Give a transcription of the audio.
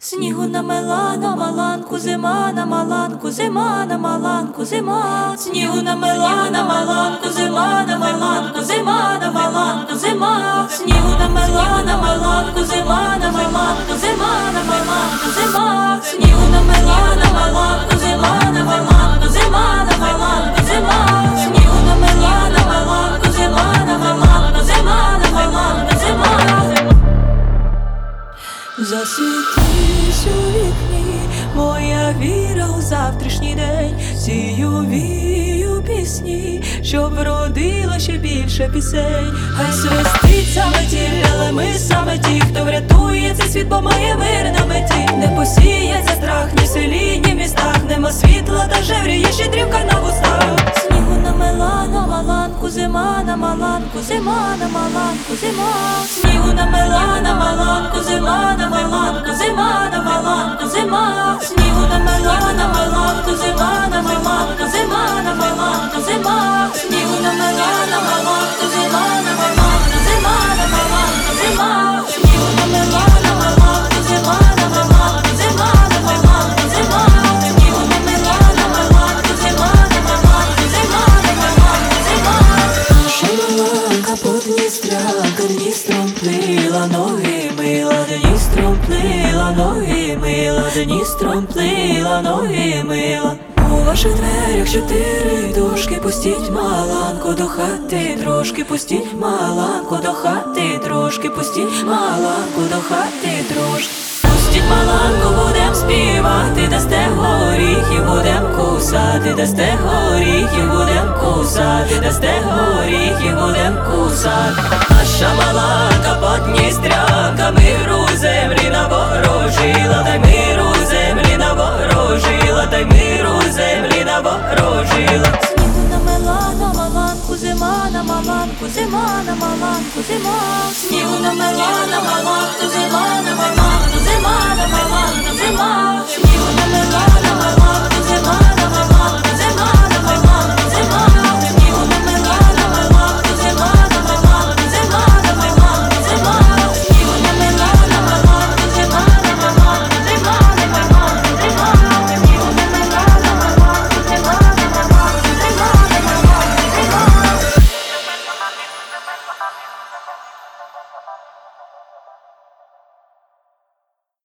Снігу намела на маланку зима, на маланку зима, на маланку зима. Снігу намела на маланку зима, на маланку зима, на маланку зима. Снігу намела на маланку зима, на маланку зима, на маланку зима. Снігу намела на маланку зима, на маланку зима, на маланку зима. Снігу намела на маланку зима, на маланку зима, на маланку зима. Засвітись у вікні, моя віра у завтрашній день. Сію вію пісні, щоб вродило ще більше пісень. Хай свистить саме ті, але ми саме ті, хто врятує цей світ, бо має мир на меті. Не посіється страх ні в селі, ні в містах. Нема світла та жевріє щедрівка на вустах. Снігу намела на маланку зима, на маланку зима, на маланку зима. Снігу намела на маланку зима, на маланку зима, на маланку зима. Снігу намела на маланку зима, на маланку зима, на маланку зима. Снігу намела на маланку зима, на маланку зима, на маланку зима. Снігу намела на маланку зима, на маланку зима, на маланку зима. Снігу намела на маланку зима, на маланку зима, на маланку зима. Наша маланка под Дністрянка, Дністром плила, ноги мила, Дністром плила, ноги мила, Дністром плила, ноги мила. У ваших дверях 4 дошки, пустіть маланку до хати трошки, пустіть маланку до хати трошки, пустіть маланку до хати трошки. Пустіть маланку, будем співати, дасте горіхів, будем кусати, дасте горіхів, будем кусати, дасте горіхів, будем кусати. Наша маланка Подністрянка миру землі наворожила, дай миру землі наворожила, дай миру землі наворожила. Снігу намела на маланку зима, на маланку зима, на маланку зима. Снігу намела на маланку зима, на маланку зима, на маланку зима.